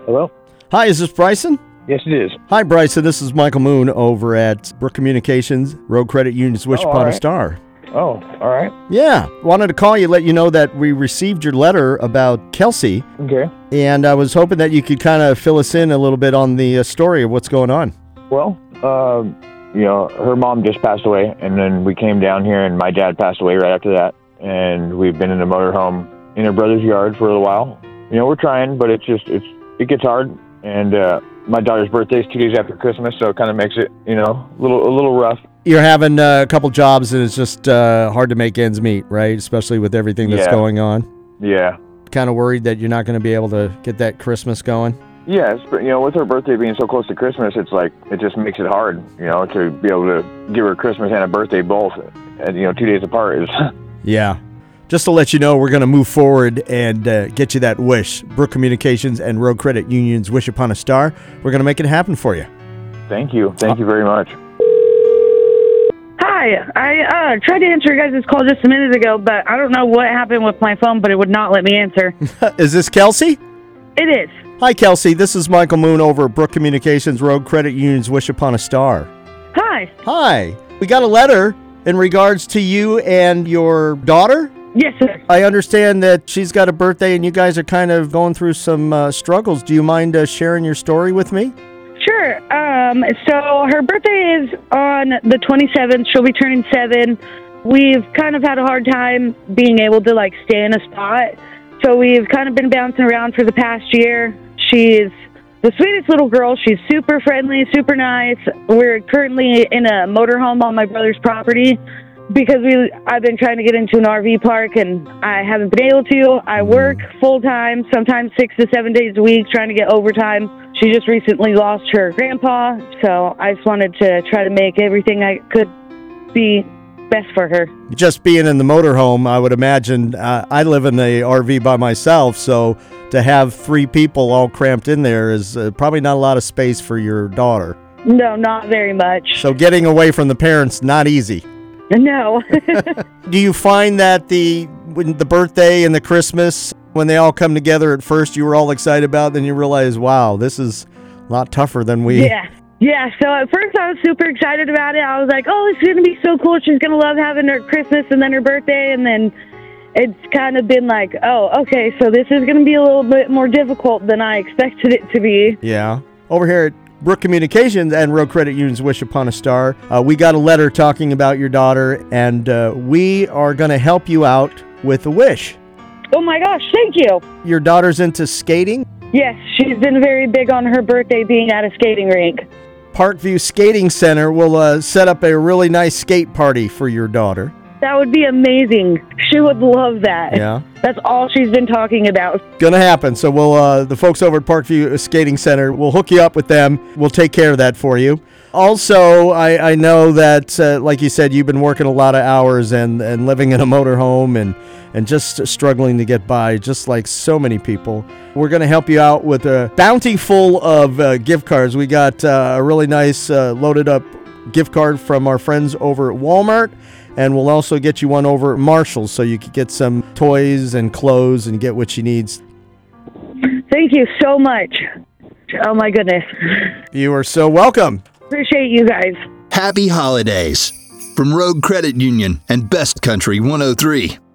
Hello? Hi, is this Bryson? Yes, it is. Hi, Bryson. This is Michael Moon over at Brook Communications, Road Credit Union's Wish Upon a Star. Oh, all right. Yeah. Wanted to call you, let you know that we received your letter about Kelsey, Okay. and I was hoping that you could kind of fill us in a little bit on the story of what's going on. Well, her mom just passed away, and then we came down here, and my dad passed away right after that. And we've been in a motorhome in her brother's yard for a little while. We're trying, but it gets hard. And my daughter's birthday is 2 days after Christmas, so it kind of makes it, a little rough. You're having a couple jobs, and it's just hard to make ends meet, right? Especially with everything that's going on. Yeah. Kind of worried that you're not going to be able to get that Christmas going. Yes, but with her birthday being so close to Christmas, it's like it just makes it hard, to be able to give her Christmas and a birthday both, 2 days apart is. Yeah. Just to let you know, we're going to move forward and get you that wish. Brook Communications and Road Credit Union's Wish Upon a Star. We're going to make it happen for you. Thank you. Thank you very much. Hi. I tried to answer your guys' call just a minute ago, but I don't know what happened with my phone, but it would not let me answer. Is this Kelsey? It is. Hi, Kelsey. This is Michael Moon over at Brook Communications, Road Credit Union's Wish Upon a Star. Hi. Hi. We got a letter in regards to you and your daughter. Yes, sir. I understand that she's got a birthday and you guys are kind of going through some struggles. Do you mind sharing your story with me? Sure. So her birthday is on the 27th. She'll be turning 7. We've kind of had a hard time being able to, stay in a spot. So we've kind of been bouncing around for the past year. She's the sweetest little girl. She's super friendly, super nice. We're currently in a motorhome on my brother's property because I've been trying to get into an RV park and I haven't been able to. I work full-time, sometimes 6 to 7 days a week, trying to get overtime. She just recently lost her grandpa, so I just wanted to try to make everything I could be best for her. Just being in the motorhome, I would imagine, I live in the RV by myself, so to have 3 people all cramped in there is probably not a lot of space for your daughter. No, not very much. So getting away from the parents, not easy. No. Do you find that when the birthday and the Christmas, when they all come together at first, you were all excited about, then you realize, wow, this is a lot tougher than we... Yeah, so at first I was super excited about it. I was like, oh, it's going to be so cool. She's going to love having her Christmas and then her birthday. And then it's kind of been like, oh, okay, so this is going to be a little bit more difficult than I expected it to be. Yeah. Over here at Brook Communications and Road Credit Union's Wish Upon a Star, we got a letter talking about your daughter, and we are going to help you out with a wish. Oh, my gosh, thank you. Your daughter's into skating? Yes, she's been very big on her birthday being at a skating rink. Parkview Skating Center will set up a really nice skate party for your daughter. That would be amazing. She would love that. Yeah. That's all she's been talking about. Gonna happen. So we'll the folks over at Parkview Skating Center, we'll hook you up with them. We'll take care of that for you. Also, I know that, like you said, you've been working a lot of hours and living in a motorhome and just struggling to get by, just like so many people. We're going to help you out with a bounty full of gift cards. We got a really nice loaded up gift card from our friends over at Walmart, and we'll also get you one over at Marshall's so you can get some toys and clothes and get what she needs. Thank you so much. Oh, my goodness. You are so welcome. Appreciate you guys. Happy holidays from Road Credit Union and Best Country 103.